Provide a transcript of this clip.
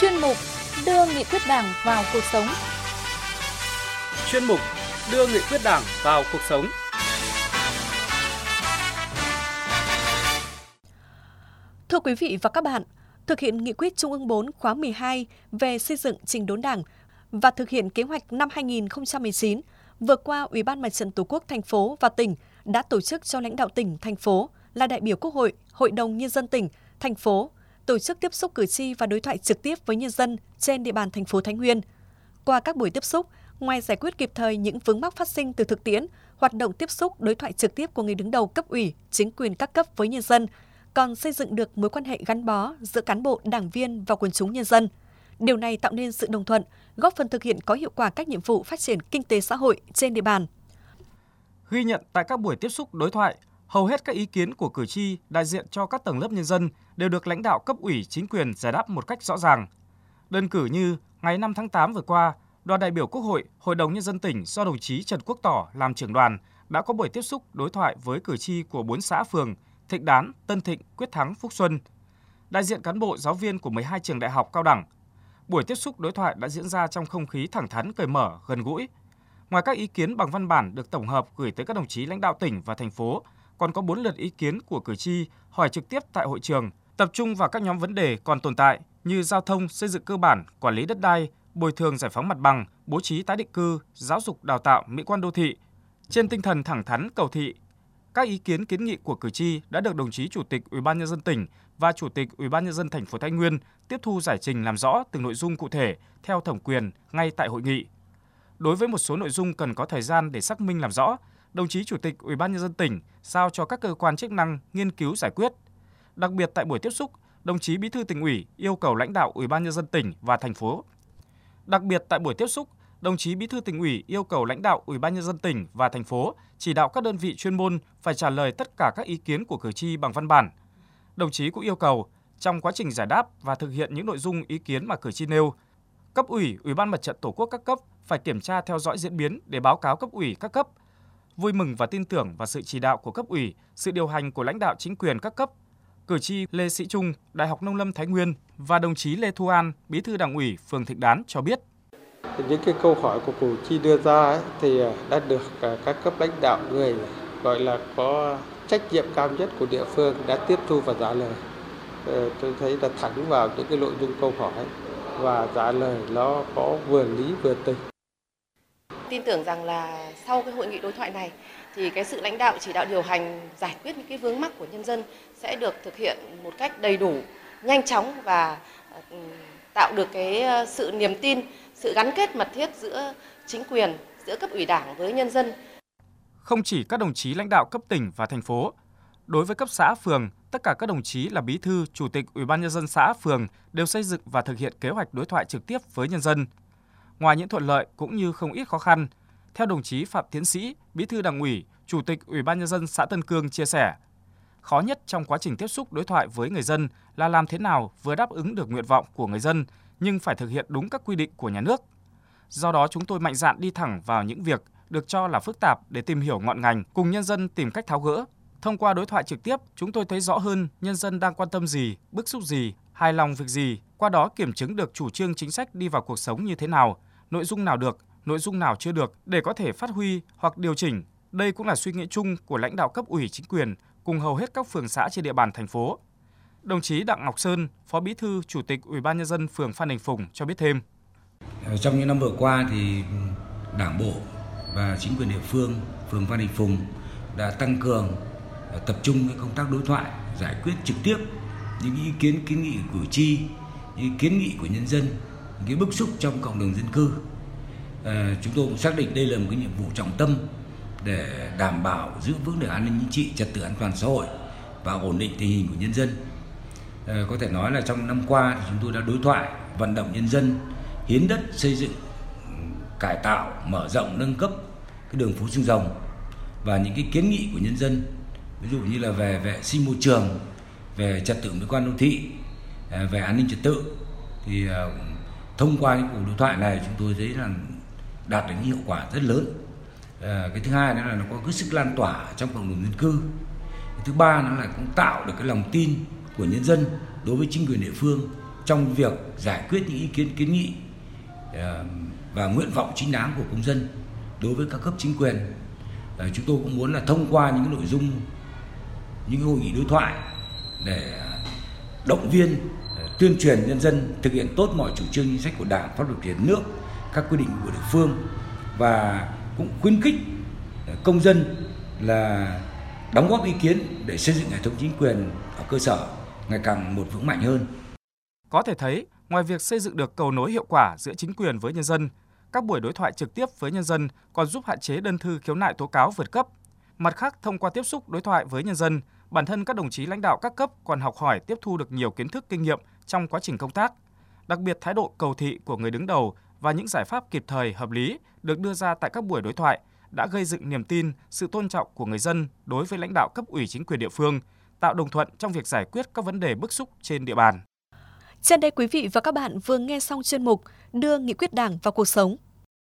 Chuyên mục đưa nghị quyết Đảng vào cuộc sống. Chuyên mục đưa nghị quyết Đảng vào cuộc sống. Thưa quý vị và các bạn, thực hiện nghị quyết Trung ương 4 khóa 12 về xây dựng chỉnh đốn Đảng và thực hiện kế hoạch năm 2019, vừa qua Ủy ban Mặt trận Tổ quốc thành phố và tỉnh đã tổ chức cho lãnh đạo tỉnh, thành phố là đại biểu Quốc hội, Hội đồng Nhân dân tỉnh, thành phố tổ chức tiếp xúc cử tri và đối thoại trực tiếp với nhân dân trên địa bàn thành phố Thái Nguyên. Qua các buổi tiếp xúc, ngoài giải quyết kịp thời những vướng mắc phát sinh từ thực tiễn, hoạt động tiếp xúc đối thoại trực tiếp của người đứng đầu cấp ủy, chính quyền các cấp với nhân dân, còn xây dựng được mối quan hệ gắn bó giữa cán bộ, đảng viên và quần chúng nhân dân. Điều này tạo nên sự đồng thuận, góp phần thực hiện có hiệu quả các nhiệm vụ phát triển kinh tế xã hội trên địa bàn. Ghi nhận tại các buổi tiếp xúc đối thoại, hầu hết các ý kiến của cử tri đại diện cho các tầng lớp nhân dân đều được lãnh đạo cấp ủy chính quyền giải đáp một cách rõ ràng. Đơn cử như ngày 5 tháng 8 vừa qua, đoàn đại biểu Quốc hội, Hội đồng Nhân dân tỉnh do đồng chí Trần Quốc Tỏ làm trưởng đoàn đã có buổi tiếp xúc đối thoại với cử tri của 4 xã phường Thịnh Đán, Tân Thịnh, Quyết Thắng, Phúc Xuân, đại diện cán bộ giáo viên của 12 trường đại học cao đẳng. Buổi tiếp xúc đối thoại đã diễn ra trong không khí thẳng thắn, cởi mở, gần gũi. Ngoài các ý kiến bằng văn bản được tổng hợp gửi tới các đồng chí lãnh đạo tỉnh và thành phố, còn có 4 lượt ý kiến của cử tri hỏi trực tiếp tại hội trường, tập trung vào các nhóm vấn đề còn tồn tại như giao thông, xây dựng cơ bản, quản lý đất đai, bồi thường giải phóng mặt bằng, bố trí tái định cư, giáo dục đào tạo, mỹ quan đô thị. Trên tinh thần thẳng thắn, cầu thị, các ý kiến kiến nghị của cử tri đã được đồng chí Chủ tịch Ủy ban Nhân dân tỉnh và Chủ tịch Ủy ban Nhân dân thành phố Thái Nguyên tiếp thu giải trình làm rõ từng nội dung cụ thể theo thẩm quyền ngay tại hội nghị. Đối với một số nội dung cần có thời gian để xác minh làm rõ, đồng chí Chủ tịch Ủy ban Nhân dân tỉnh giao cho các cơ quan chức năng nghiên cứu giải quyết. Đặc biệt tại buổi tiếp xúc, đồng chí Bí thư Tỉnh ủy yêu cầu lãnh đạo Ủy ban Nhân dân tỉnh và thành phố. Ủy ban Nhân dân tỉnh và thành phố chỉ đạo các đơn vị chuyên môn phải trả lời tất cả các ý kiến của cử tri bằng văn bản. Đồng chí cũng yêu cầu trong quá trình giải đáp và thực hiện những nội dung ý kiến mà cử tri nêu, cấp ủy, Ủy ban Mặt trận Tổ quốc các cấp phải kiểm tra theo dõi diễn biến để báo cáo cấp ủy các cấp. Vui mừng và tin tưởng vào sự chỉ đạo của cấp ủy, sự điều hành của lãnh đạo chính quyền các cấp. Cử tri Lê Sĩ Trung, Đại học Nông lâm Thái Nguyên và đồng chí Lê Thu An, Bí thư Đảng ủy phường Thịnh Đán cho biết. Những cái câu hỏi của cử tri đưa ra thì đã được các cấp lãnh đạo, người gọi là có trách nhiệm cao nhất của địa phương đã tiếp thu và trả lời. Tôi thấy là thẳng vào những cái nội dung câu hỏi và trả lời nó có vừa lý vừa tình. Tin tưởng rằng là sau cái hội nghị đối thoại này thì cái sự lãnh đạo chỉ đạo điều hành giải quyết những cái vướng mắc của nhân dân sẽ được thực hiện một cách đầy đủ, nhanh chóng và tạo được cái sự niềm tin, sự gắn kết mật thiết giữa chính quyền, giữa cấp ủy Đảng với nhân dân. Không chỉ các đồng chí lãnh đạo cấp tỉnh và thành phố, đối với cấp xã, phường, tất cả các đồng chí là bí thư, chủ tịch Ủy ban Nhân dân xã, phường đều xây dựng và thực hiện kế hoạch đối thoại trực tiếp với nhân dân. Ngoài những thuận lợi cũng như không ít khó khăn, theo đồng chí Phạm Tiến Sĩ, Bí thư Đảng ủy, Chủ tịch Ủy ban Nhân dân xã Tân Cương chia sẻ, khó nhất trong quá trình tiếp xúc đối thoại với người dân là làm thế nào vừa đáp ứng được nguyện vọng của người dân nhưng phải thực hiện đúng các quy định của nhà nước. Do đó chúng tôi mạnh dạn đi thẳng vào những việc được cho là phức tạp để tìm hiểu ngọn ngành, cùng nhân dân tìm cách tháo gỡ. Thông qua đối thoại trực tiếp, chúng tôi thấy rõ hơn nhân dân đang quan tâm gì, bức xúc gì, hài lòng việc gì, qua đó kiểm chứng được chủ trương chính sách đi vào cuộc sống như thế nào, nội dung nào được, nội dung nào chưa được để có thể phát huy hoặc điều chỉnh. Đây cũng là suy nghĩ chung của lãnh đạo cấp ủy chính quyền cùng hầu hết các phường xã trên địa bàn thành phố. Đồng chí Đặng Ngọc Sơn, Phó Bí thư Chủ tịch Ủy ban Nhân dân phường Phan Đình Phùng cho biết thêm. Trong những năm vừa qua thì Đảng bộ và chính quyền địa phương phường Phan Đình Phùng đã tăng cường tập trung công tác đối thoại, giải quyết trực tiếp những ý kiến kiến nghị của cử tri, những kiến nghị của nhân dân, những cái bức xúc trong cộng đồng dân cư. Chúng tôi cũng xác định đây là một cái nhiệm vụ trọng tâm để đảm bảo giữ vững được an ninh chính trị, trật tự an toàn xã hội và ổn định tình hình của nhân dân. Có thể nói là trong năm qua thì chúng tôi đã đối thoại, vận động nhân dân hiến đất xây dựng, cải tạo, mở rộng, nâng cấp cái đường phố Xương Rồng và những cái kiến nghị của nhân dân, ví dụ như là về vệ sinh môi trường, về trật tự mỹ quan đô thị, về an ninh trật tự thì thông qua những cuộc đối thoại này chúng tôi thấy là đạt được những hiệu quả rất lớn. Cái thứ hai đó là nó có cái sức lan tỏa trong cộng đồng dân cư. Cái thứ ba nó là cũng tạo được cái lòng tin của nhân dân đối với chính quyền địa phương trong việc giải quyết những ý kiến kiến nghị và nguyện vọng chính đáng của công dân đối với các cấp chính quyền. Chúng tôi cũng muốn là thông qua những nội dung, những hội nghị đối thoại để động viên, tuyên truyền nhân dân thực hiện tốt mọi chủ trương chính sách của Đảng, pháp luật của nhà nước, các quy định của địa phương, và cũng khuyến khích công dân là đóng góp ý kiến để xây dựng hệ thống chính quyền ở cơ sở ngày càng một vững mạnh hơn. Có thể thấy, ngoài việc xây dựng được cầu nối hiệu quả giữa chính quyền với nhân dân, các buổi đối thoại trực tiếp với nhân dân còn giúp hạn chế đơn thư khiếu nại tố cáo vượt cấp. Mặt khác, thông qua tiếp xúc đối thoại với nhân dân, bản thân các đồng chí lãnh đạo các cấp còn học hỏi, tiếp thu được nhiều kiến thức kinh nghiệm trong quá trình công tác. Đặc biệt, thái độ cầu thị của người đứng đầu và những giải pháp kịp thời, hợp lý được đưa ra tại các buổi đối thoại đã gây dựng niềm tin, sự tôn trọng của người dân đối với lãnh đạo cấp ủy chính quyền địa phương, tạo đồng thuận trong việc giải quyết các vấn đề bức xúc trên địa bàn. Trên đây quý vị và các bạn vừa nghe xong chuyên mục Đưa nghị quyết Đảng vào cuộc sống.